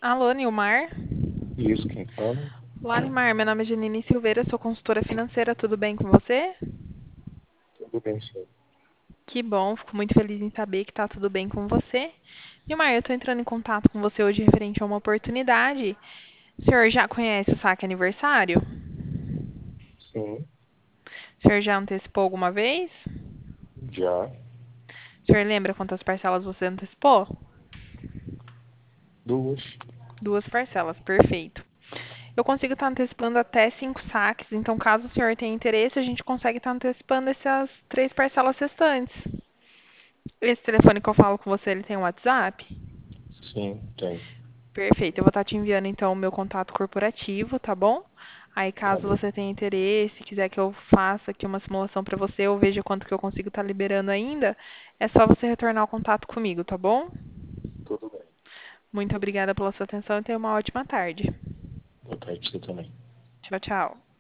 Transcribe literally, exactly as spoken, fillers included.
Alô, Nilmar? Isso, quem fala? Olá, Nilmar. Meu nome é Janine Silveira, sou consultora financeira. Tudo bem com você? Tudo bem, sim. Que bom, fico muito feliz em saber que está tudo bem com você. Nilmar, eu estou entrando em contato com você hoje referente a uma oportunidade. O senhor já conhece o saque aniversário? Sim, O senhor já antecipou alguma vez? já. O senhor lembra quantas parcelas você antecipou? Duas. Duas parcelas, perfeito. Eu consigo estar antecipando até cinco saques, então caso o senhor tenha interesse, a gente consegue estar antecipando essas três parcelas restantes. Esse telefone que eu falo com você, ele tem um WhatsApp? Sim, tem. Perfeito. Eu vou estar te enviando então o meu contato corporativo, tá bom? Aí, Tá caso bom. você tenha interesse, quiser que eu faça aqui uma simulação para você, ou veja quanto que eu consigo estar liberando ainda, é só você retornar o contato comigo, tá bom? Tudo bem. Muito obrigada pela sua atenção e tenha uma ótima tarde. Boa tarde pra você também. Tchau, tchau.